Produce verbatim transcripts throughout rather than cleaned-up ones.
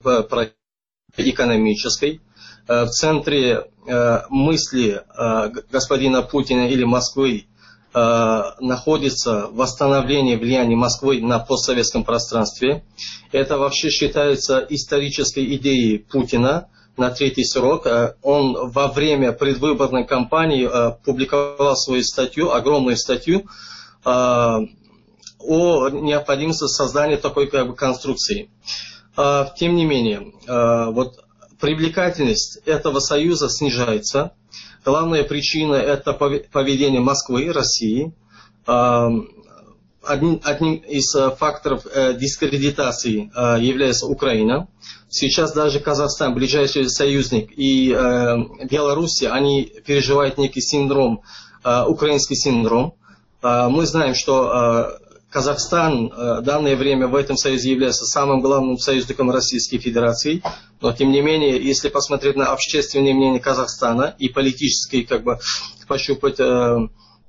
экономической. В центре мысли господина Путина или Москвы находится восстановление влияния Москвы на постсоветском пространстве. Это вообще считается исторической идеей Путина на третий срок. Он во время предвыборной кампании публиковал свою статью, огромную статью, о необходимости создания такой как бы конструкции. Тем не менее, вот привлекательность этого союза снижается. Главная причина – это поведение Москвы, России. Одним, одним из факторов дискредитации является Украина. Сейчас даже Казахстан, ближайший союзник, и Беларусь, они переживают некий синдром, украинский синдром. Мы знаем, что Казахстан в данное время в этом союзе является самым главным союзником Российской Федерации, но тем не менее, если посмотреть на общественное мнение Казахстана и политические, как бы, пощупать э,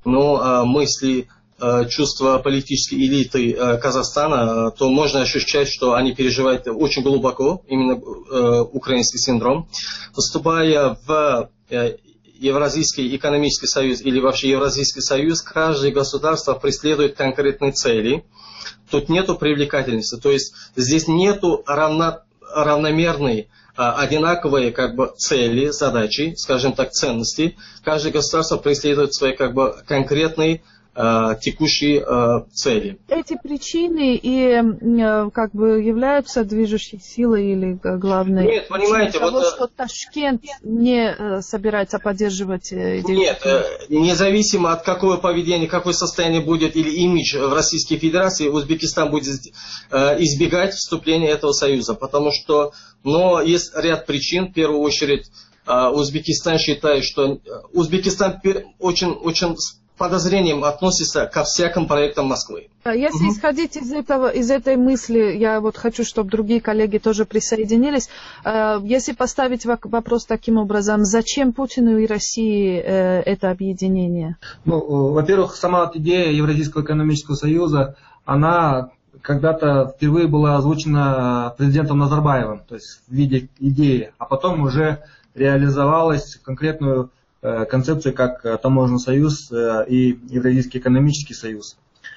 ну, мысли, э, чувства политической элиты э, Казахстана, то можно ощущать, что они переживают очень глубоко именно э, украинский синдром. Вступая в э, Евразийский экономический союз или вообще Евразийский союз, каждое государство преследует конкретные цели. Тут нету привлекательности, то есть здесь нету равно, равномерной, одинаковые как бы цели, задачи, скажем так, ценности. Каждое государство преследует свои как бы конкретные текущие э, цели. Эти причины и э, как бы являются движущей силой или главной Нет, понимаете, того, вот, что Ташкент не э, собирается поддерживать э, идею? Нет, э, независимо от какого поведения, какое состояние будет или имидж в Российской Федерации, Узбекистан будет э, избегать вступления этого союза, потому что, но есть ряд причин, в первую очередь, э, Узбекистан считает, что Узбекистан очень, очень подозрением относится ко всяким проектам Москвы. Если угу. исходить из этого, из этой мысли, я вот хочу, чтобы другие коллеги тоже присоединились. Если поставить вопрос таким образом, зачем Путину и России это объединение? Ну, во-первых, сама идея Евразийского экономического союза, она когда-то впервые была озвучена президентом Назарбаевым, то есть в виде идеи, а потом уже реализовалась в конкретную концепции, как Таможенный союз и Евразийский экономический союз.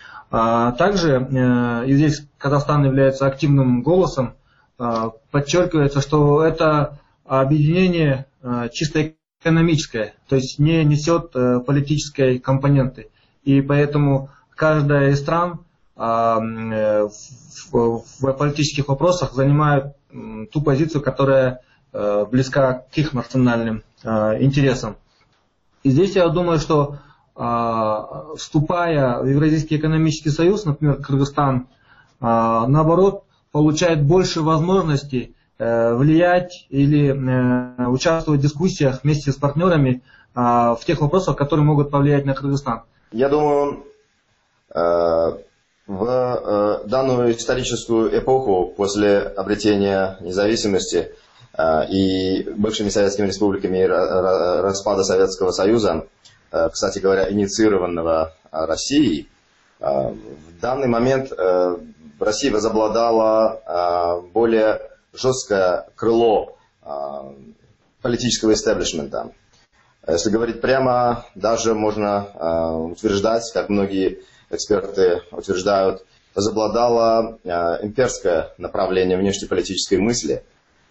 Также, и здесь Казахстан является активным голосом, подчеркивается, что это объединение чисто экономическое, то есть не несет политической компоненты. И поэтому каждая из стран в политических вопросах занимает ту позицию, которая близка к их национальным интересам. И здесь я думаю, что э, вступая в Евразийский экономический союз, например, Кыргызстан, э, наоборот, получает больше возможностей э, влиять или э, участвовать в дискуссиях вместе с партнерами э, в тех вопросах, которые могут повлиять на Кыргызстан. Я думаю, э, в э, данную историческую эпоху после обретения независимости и бывшими советскими республиками и распада Советского Союза, кстати говоря, инициированного Россией, в данный момент в России возобладало более жесткое крыло политического истеблишмента. Если говорить прямо, даже можно утверждать, как многие эксперты утверждают, возобладало имперское направление внешнеполитической мысли.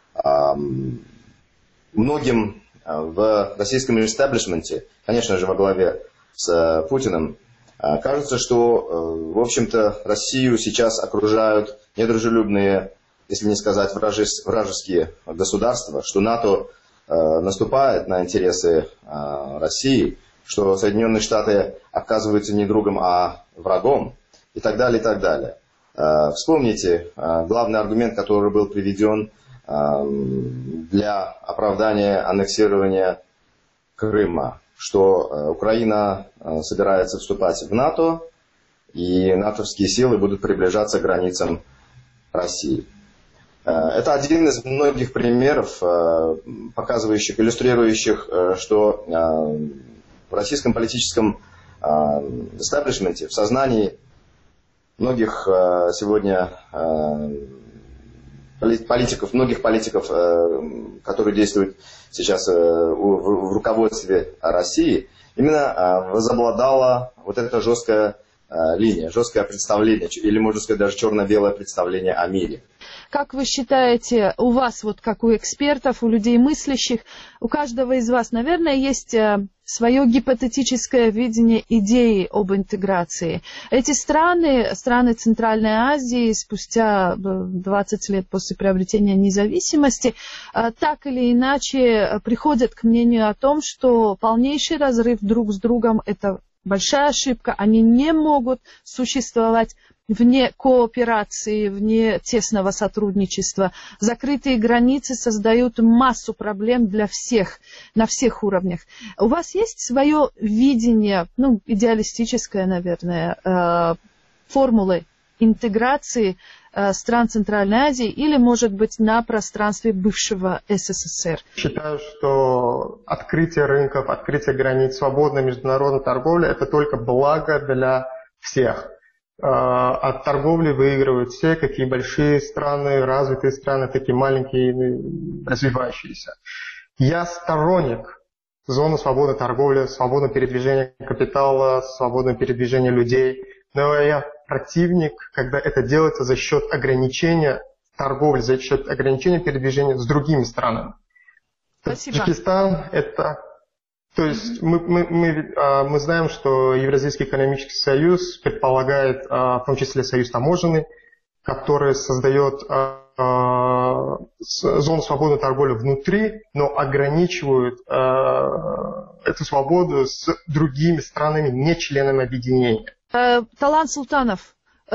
Многим в российском истеблишменте, конечно же, во главе с Путиным, кажется, что, в общем-то, Россию сейчас окружают недружелюбные, если не сказать вражеские государства, что НАТО наступает на интересы России, что Соединенные Штаты оказываются не другом, а врагом, и так далее, и так далее. Вспомните главный аргумент, который был приведен для оправдания аннексирования Крыма, что Украина собирается вступать в НАТО, и натовские силы будут приближаться к границам России. Это один из многих примеров, показывающих, иллюстрирующих, что в российском политическом эстаблишменте, в сознании многих сегодня политиков, многих политиков, которые действуют сейчас в руководстве России, именно возобладала вот эта жесткая линия, жесткое представление, или, можно сказать, даже черно-белое представление о мире. Как вы считаете, у вас, вот как у экспертов, у людей мыслящих, у каждого из вас, наверное, есть свое гипотетическое видение идеи об интеграции. Эти страны, страны Центральной Азии, спустя двадцать лет после приобретения независимости, так или иначе приходят к мнению о том, что полнейший разрыв друг с другом – это большая ошибка, они не могут существовать вне кооперации, вне тесного сотрудничества. Закрытые границы создают массу проблем для всех, на всех уровнях. У вас есть свое видение, ну, идеалистическое, наверное, формулы интеграции стран Центральной Азии или, может быть, на пространстве бывшего СССР? Считаю, что открытие рынков, открытие границ, свободная международная торговля – это только благо для всех. От торговли выигрывают все, какие большие страны, развитые страны, такие маленькие, развивающиеся. Я сторонник зоны свободной торговли, свободного передвижения капитала, свободного передвижения людей. Но я противник, когда это делается за счет ограничения торговли, за счет ограничения передвижения с другими странами. Спасибо. Таджикистан это... То есть мы, мы, мы, мы знаем, что Евразийский экономический союз предполагает, в том числе союз таможенный, который создает зону свободной торговли внутри, но ограничивает эту свободу с другими странами, не членами объединения. Талант Султанов,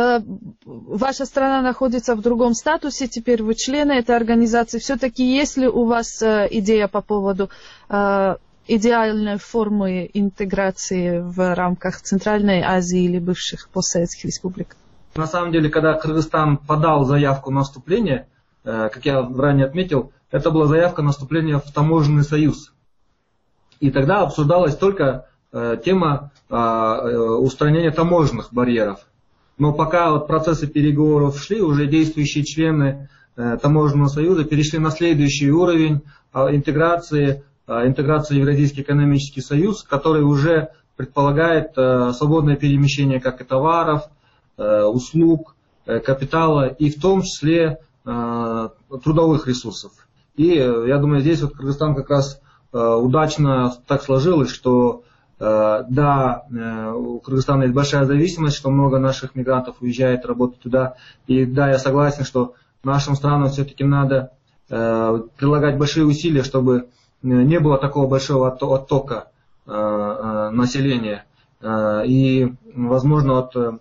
ваша страна находится в другом статусе, теперь вы члены этой организации. Все-таки есть ли у вас идея по поводу идеальной формы интеграции в рамках Центральной Азии или бывших постсоветских республик? На самом деле, когда Кыргызстан подал заявку на вступление, как я ранее отметил, это была заявка на вступление в таможенный союз. И тогда обсуждалась только тема устранения таможенных барьеров. Но пока вот процессы переговоров шли, уже действующие члены таможенного союза перешли на следующий уровень интеграции, интеграции в Евразийский экономический союз, который уже предполагает свободное перемещение как и товаров, услуг, капитала и в том числе трудовых ресурсов. И я думаю, здесь вот Кыргызстан как раз удачно так сложилось, что да, у Кыргызстана есть большая зависимость, что много наших мигрантов уезжает работать туда. И да, я согласен, что нашим странам все-таки надо прилагать большие усилия, чтобы не было такого большого оттока населения. И, возможно, вот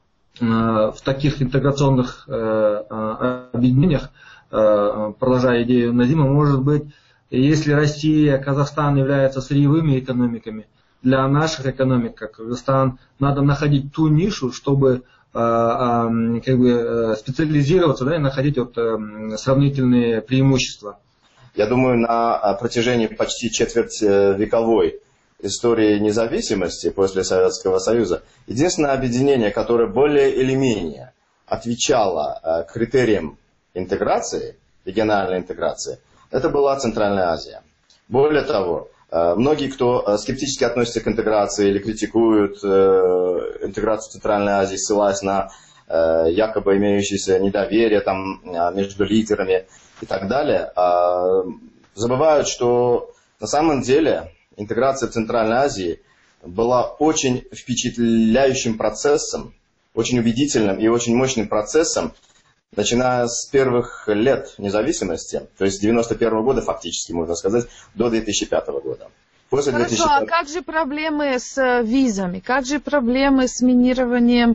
в таких интеграционных объединениях, продолжая идею Назима, может быть, если Россия, Казахстан являются сырьевыми экономиками, для наших экономик, как Кыргызстан, надо находить ту нишу, чтобы как бы специализироваться, да, и находить вот сравнительные преимущества. Я думаю, на протяжении почти четвертьвековой истории независимости после Советского Союза единственное объединение, которое более или менее отвечало критериям интеграции, региональной интеграции, это была Центральная Азия. Более того, многие, кто скептически относится к интеграции или критикуют интеграцию Центральной Азии, ссылаясь на якобы имеющееся недоверие там, между лидерами и так далее, забывают, что на самом деле интеграция в Центральной Азии была очень впечатляющим процессом, очень убедительным и очень мощным процессом, начиная с первых лет независимости, то есть с девяносто первого года фактически, можно сказать, до две тысячи пятого года. После Хорошо, две тысячи пятого... а как же проблемы с визами? Как же проблемы с минированием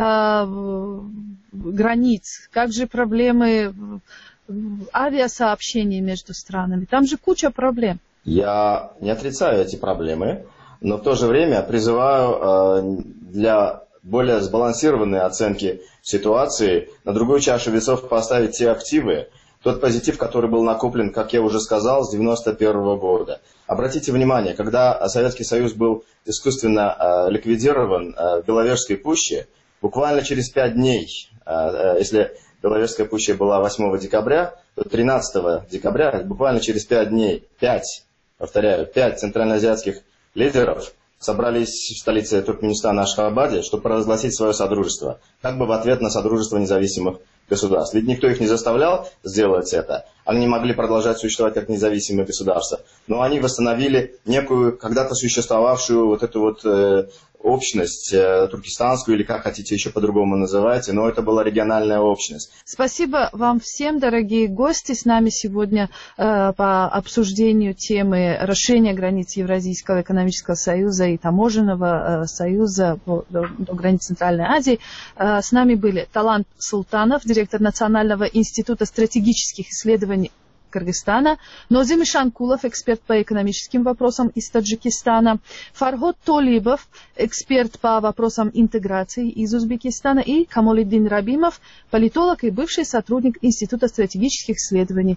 э, границ? Как же проблемы авиасообщений между странами? Там же куча проблем. Я не отрицаю эти проблемы, но в то же время призываю э, для более сбалансированной оценки ситуации на другую чашу весов поставить те активы, тот позитив, который был накоплен, как я уже сказал, с девяносто первого года. Обратите внимание, когда Советский Союз был искусственно э, ликвидирован э, в Беловежской пуще, буквально через пять дней, э, э, если Беловежская пуща была восьмого декабря, то тринадцатого декабря, буквально через пять дней, пять, повторяю, пять центральноазиатских лидеров собрались в столице Туркменистана Ашхабаде, чтобы провозгласить свое содружество, как бы в ответ на содружество независимых государств. Ведь никто их не заставлял сделать это. Они могли продолжать существовать как независимые государства. Но они восстановили некую когда-то существовавшую вот эту вот э, общность э, туркестанскую, или как хотите еще по-другому называйте, но это была региональная общность. Спасибо вам всем, дорогие гости. С нами сегодня э, по обсуждению темы расширения границ Евразийского экономического союза и таможенного э, союза по, до, до границ Центральной Азии. Э, с нами были Талант Султанов, директор Национального института стратегических исследований Кыргызстана, Нозим Шанкулов, эксперт по экономическим вопросам из Таджикистана, Фарход Толибов, эксперт по вопросам интеграции из Узбекистана, и Камолиддин Рабимов, политолог и бывший сотрудник Института стратегических исследований.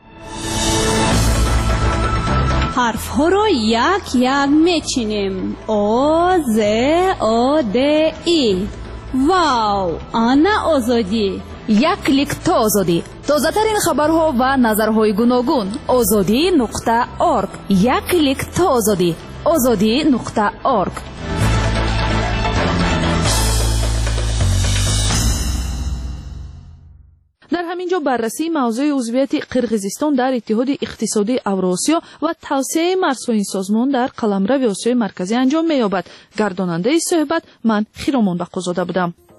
حرف‌ها یک یک میچینیم. او ز او د ای. واو، آنا آزادی. یک کلیک تا آزادی. تازه‌ترین خبرها و نظرهای گوناگون. آزادی نقطه org. یک کلیک تا آزادی. آزادی نقطه org. در همینجا بررسی موضوع عضویت قرقیزستان در اتحاد اقتصادی اوراسیا و توسعه مرزهای این سازمان در قلمرو آسیای مرکزی انجام می‌یابد. گرداننده صحبت من خیرامان بقازاده بودم.